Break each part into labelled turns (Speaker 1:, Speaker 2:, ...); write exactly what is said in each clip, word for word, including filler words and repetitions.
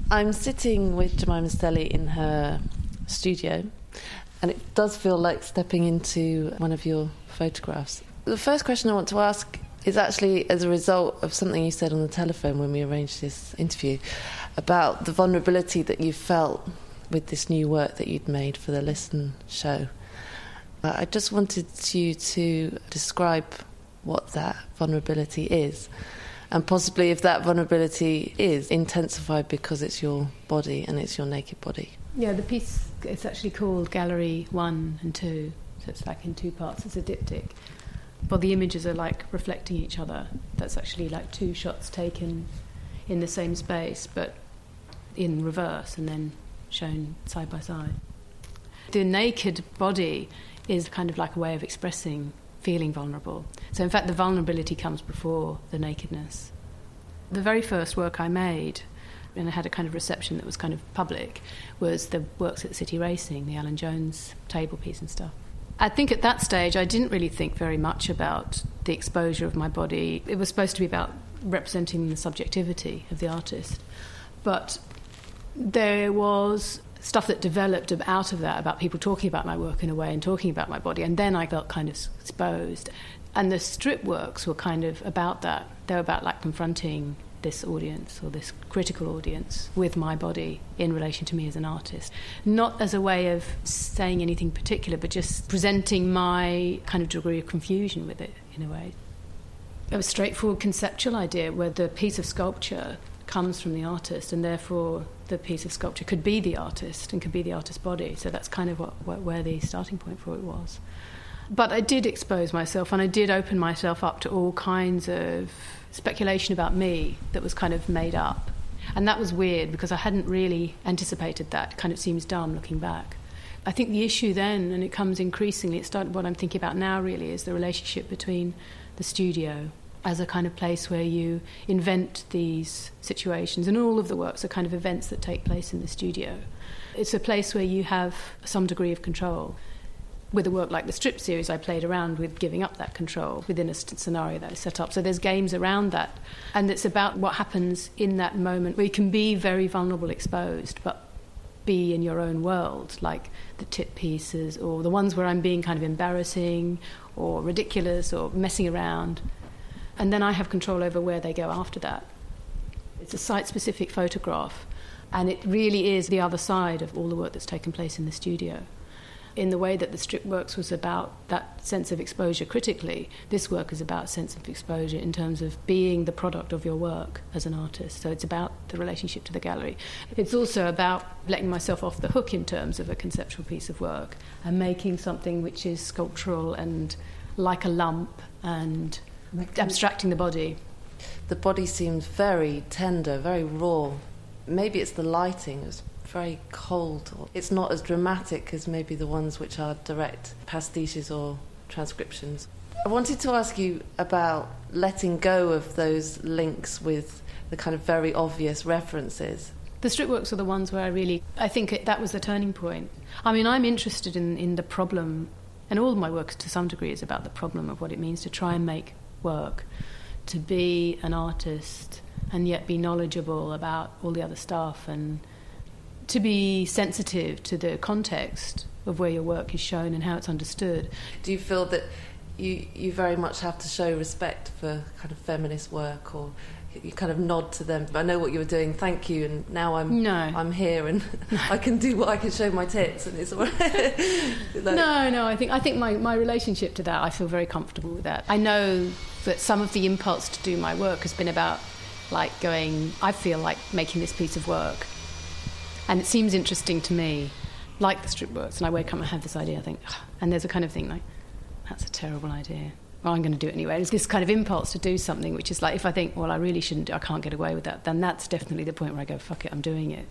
Speaker 1: I'm sitting with Jemima Stelly in her studio, and it does feel like stepping into one of your photographs. The first question I want to ask is actually as a result of something you said on the telephone when we arranged this interview about the vulnerability that you felt with this new work that you'd made for the Listen show. Uh, I just wanted you to describe what that vulnerability is, and possibly if that vulnerability is intensified because it's your body and it's your naked body.
Speaker 2: Yeah, the piece, it's actually called Gallery one and two, so it's like in two parts, it's a diptych. But the images are like reflecting each other. That's actually like two shots taken in the same space, but in reverse and then shown side by side. The naked body is kind of like a way of expressing feeling vulnerable. So in fact the vulnerability comes before the nakedness. The very first work I made, and I had a kind of reception that was kind of public, was the works at City Racing, the Alan Jones table piece and stuff. I think at that stage I didn't really think very much about the exposure of my body. It was supposed to be about representing the subjectivity of the artist. But there was stuff that developed out of that, about people talking about my work in a way and talking about my body, and then I felt kind of exposed. And the strip works were kind of about that. They were about like confronting this audience or this critical audience with my body in relation to me as an artist. Not as a way of saying anything particular, but just presenting my kind of degree of confusion with it in a way. It was a straightforward conceptual idea where the piece of sculpture comes from the artist, and therefore the piece of sculpture could be the artist and could be the artist's body. So that's kind of what, what where the starting point for it was. But I did expose myself, and I did open myself up to all kinds of speculation about me that was kind of made up. And that was weird because I hadn't really anticipated that. It kind of seems dumb looking back. I think the issue then, and it comes increasingly, it started, what I'm thinking about now really, is the relationship between the studio as a kind of place where you invent these situations, and all of the works are kind of events that take place in the studio. It's a place where you have some degree of control. With a work like the Strip series, I played around with giving up that control within a scenario that is set up. So there's games around that, and it's about what happens in that moment where you can be very vulnerable, exposed, but be in your own world, like the tip pieces or the ones where I'm being kind of embarrassing or ridiculous or messing around. And then I have control over where they go after that. It's a site-specific photograph, and it really is the other side of all the work that's taken place in the studio. In the way that the Strip works was about that sense of exposure critically, this work is about sense of exposure in terms of being the product of your work as an artist. So it's about the relationship to the gallery. It's also about letting myself off the hook in terms of a conceptual piece of work and making something which is sculptural and like a lump and abstracting the body.
Speaker 1: The body seems very tender, very raw. Maybe it's the lighting. It's very cold. It's not as dramatic as maybe the ones which are direct pastiches or transcriptions. I wanted to ask you about letting go of those links with the kind of very obvious references.
Speaker 2: The Strip works are the ones where I really, I think it, that was the turning point. I mean, I'm interested in, in the problem, and all of my work to some degree is about the problem of what it means to try and make work, to be an artist and yet be knowledgeable about all the other stuff, and to be sensitive to the context of where your work is shown and how it's understood.
Speaker 1: Do you feel that you you very much have to show respect for kind of feminist work, or you kind of nod to them? I know what you were doing, thank you, and now I'm
Speaker 2: no.
Speaker 1: I'm here and I can do what I can show my tits, and it's all right. like,
Speaker 2: no, no, I think I think my, my relationship to that, I feel very comfortable with that. I know that some of the impulse to do my work has been about like going, I feel like making this piece of work. And it seems interesting to me, like the Strip works, and I wake up and I have this idea, I think, oh, and there's a kind of thing like, that's a terrible idea. Well, I'm going to do it anyway. It's this kind of impulse to do something, which is like, if I think, well, I really shouldn't do, I can't get away with that, then that's definitely the point where I go, fuck it, I'm doing it.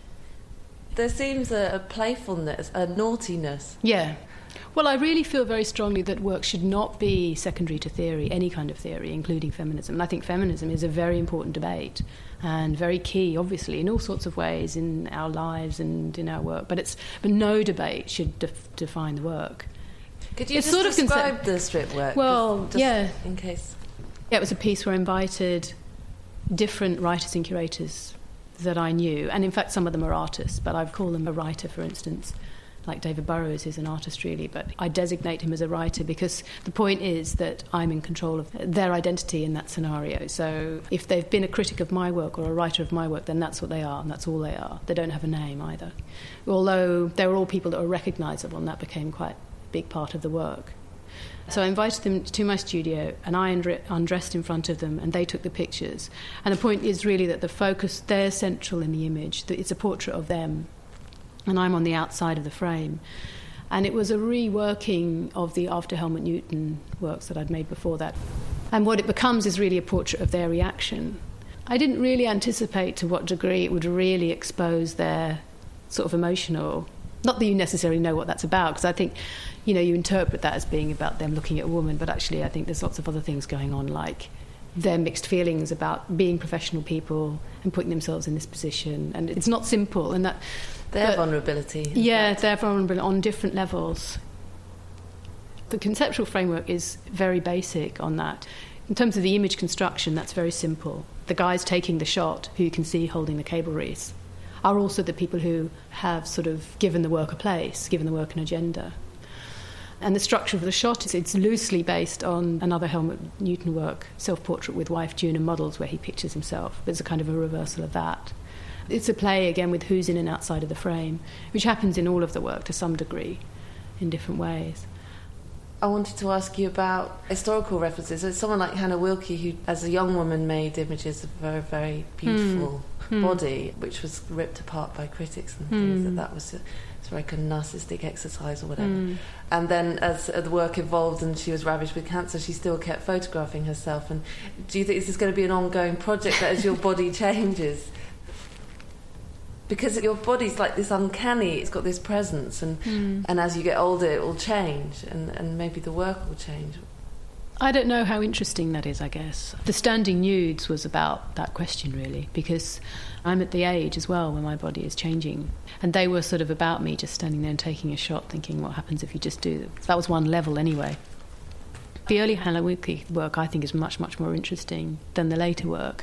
Speaker 1: There seems a, a playfulness, a naughtiness.
Speaker 2: Yeah. Well, I really feel very strongly that work should not be secondary to theory, any kind of theory, including feminism. And I think feminism is a very important debate and very key, obviously, in all sorts of ways in our lives and in our work. But it's but no debate should def- define the work.
Speaker 1: Could you
Speaker 2: it's
Speaker 1: just
Speaker 2: sort of
Speaker 1: describe
Speaker 2: conce-
Speaker 1: the Strip work?
Speaker 2: Well,
Speaker 1: just
Speaker 2: yeah.
Speaker 1: In case.
Speaker 2: Yeah, it was a piece where I invited different writers and curators that I knew. And in fact, some of them are artists, but I've called them a writer, for instance. Like David Burrows is an artist, really, but I designate him as a writer because the point is that I'm in control of their identity in that scenario. So if they've been a critic of my work or a writer of my work, then that's what they are, and that's all they are. They don't have a name either. Although they were all people that were recognisable, and that became quite a big part of the work. So I invited them to my studio, and I undressed in front of them, and they took the pictures. And the point is really that the focus, they're central in the image. It's a portrait of them, and I'm on the outside of the frame. And it was a reworking of the After Helmut Newton works that I'd made before that. And what it becomes is really a portrait of their reaction. I didn't really anticipate to what degree it would really expose their sort of emotional... Not that you necessarily know what that's about, because I think, you know, you interpret that as being about them looking at a woman, but actually I think there's lots of other things going on, like their mixed feelings about being professional people and putting themselves in this position. And it's not simple, and that...
Speaker 1: Their
Speaker 2: but,
Speaker 1: vulnerability.
Speaker 2: Yeah,
Speaker 1: fact.
Speaker 2: they're vulnerable on different levels. The conceptual framework is very basic on that. In terms of the image construction, that's very simple. The guys taking the shot, who you can see holding the cable wreaths, are also the people who have sort of given the work a place, given the work an agenda. And the structure of the shot is it's loosely based on another Helmut Newton work, Self-Portrait with Wife, June and Models, where he pictures himself. But it's a kind of a reversal of that. It's a play, again, with who's in and outside of the frame, which happens in all of the work to some degree, in different ways.
Speaker 1: I wanted to ask you about historical references. So someone like Hannah Wilkie, who, as a young woman, made images of a very, very beautiful mm. body, mm. which was ripped apart by critics and things, mm. that that was a, it's like a narcissistic exercise or whatever. Mm. And then as the work evolved and she was ravaged with cancer, she still kept photographing herself. And do you think this is going to be an ongoing project, that as your body changes... Because your body's like this uncanny, it's got this presence, and mm. and as you get older it will change, and, and maybe the work will change.
Speaker 2: I don't know how interesting that is, I guess. The Standing Nudes was about that question, really, because I'm at the age as well when my body is changing. And they were sort of about me just standing there and taking a shot, thinking, what happens if you just do it? That was one level anyway. The early Hannah Wilkie work, I think, is much, much more interesting than the later work.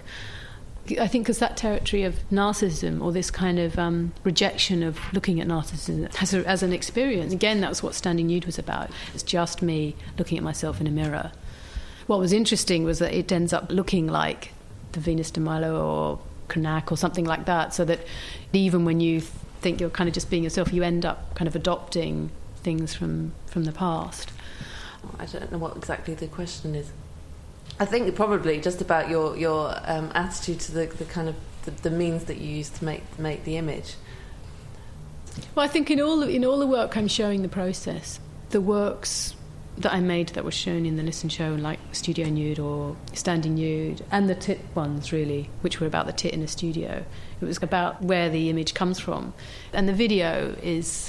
Speaker 2: I think because that territory of narcissism, or this kind of um, rejection of looking at narcissism as, a, as an experience, again, that was what Standing Nude was about. It's just me looking at myself in a mirror. What was interesting was that it ends up looking like the Venus de Milo or Cranach or something like that, so that even when you think you're kind of just being yourself, you end up kind of adopting things from, from the past.
Speaker 1: I don't know what exactly the question is. I think probably just about your your um, attitude to the, the kind of the, the means that you use to make make the image.
Speaker 2: Well, I think in all the, in all the work I'm showing the process. The works that I made that were shown in the Listen Show, like Studio Nude or Standing Nude, and the tit ones really, which were about the tit in a studio. It was about where the image comes from, and the video is.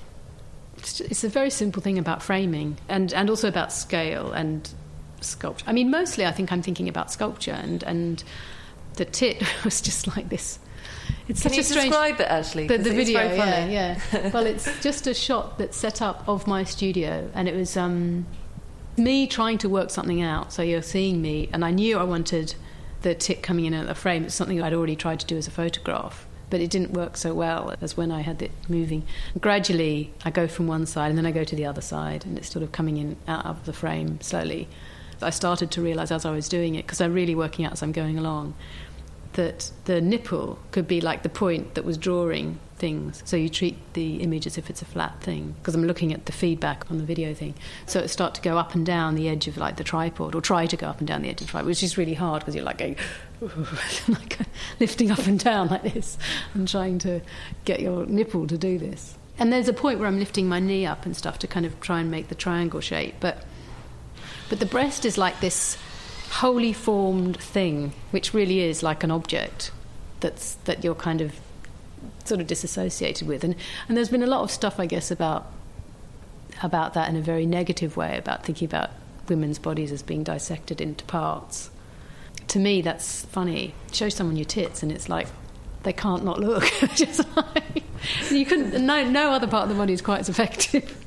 Speaker 2: It's a very simple thing about framing, and and also about scale and sculpture. I mean, mostly I think I'm thinking about sculpture, and, and the tit was just like this. It's
Speaker 1: Can
Speaker 2: such
Speaker 1: you
Speaker 2: a strange...
Speaker 1: describe it, actually?
Speaker 2: The, the video,
Speaker 1: very funny.
Speaker 2: yeah, yeah. Well, it's just a shot that's set up of my studio, and it was um, me trying to work something out. So you're seeing me, and I knew I wanted the tit coming in at the frame. It's something I'd already tried to do as a photograph, but it didn't work so well as when I had it moving. Gradually, I go from one side, and then I go to the other side, and it's sort of coming in out of the frame slowly. I started to realise as I was doing it, because I'm really working out as I'm going along, that the nipple could be like the point that was drawing things. So you treat the image as if it's a flat thing, because I'm looking at the feedback on the video thing. So it start to go up and down the edge of like the tripod, or try to go up and down the edge of the tripod, which is really hard because you're like going, like lifting up and down like this and trying to get your nipple to do this. And there's a point where I'm lifting my knee up and stuff to kind of try and make the triangle shape, but but the breast is like this wholly formed thing, which really is like an object that's that you're kind of sort of disassociated with. And and there's been a lot of stuff, I guess, about about that in a very negative way, about thinking about women's bodies as being dissected into parts. To me, that's funny. Show someone your tits, and it's like they can't not look. Just like, you couldn't. No, no other part of the body is quite as effective.